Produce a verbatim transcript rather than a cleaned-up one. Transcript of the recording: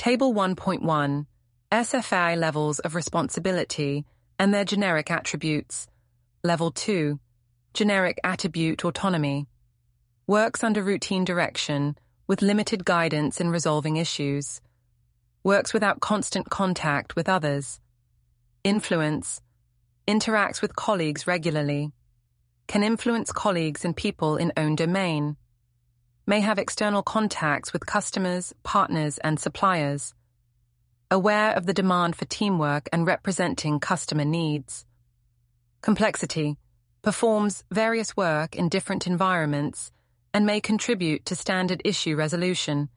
Table one point one, S F I levels of responsibility and their generic attributes. Level two, generic attribute autonomy. Works under routine direction with limited guidance in resolving issues. Works without constant contact with others. Influence. Interacts with colleagues regularly. Can influence colleagues and people in own domain. May have external contacts with customers, partners, and suppliers. Aware of the demand for teamwork and representing customer needs. Complexity. Performs various work in different environments and may contribute to standard issue resolution.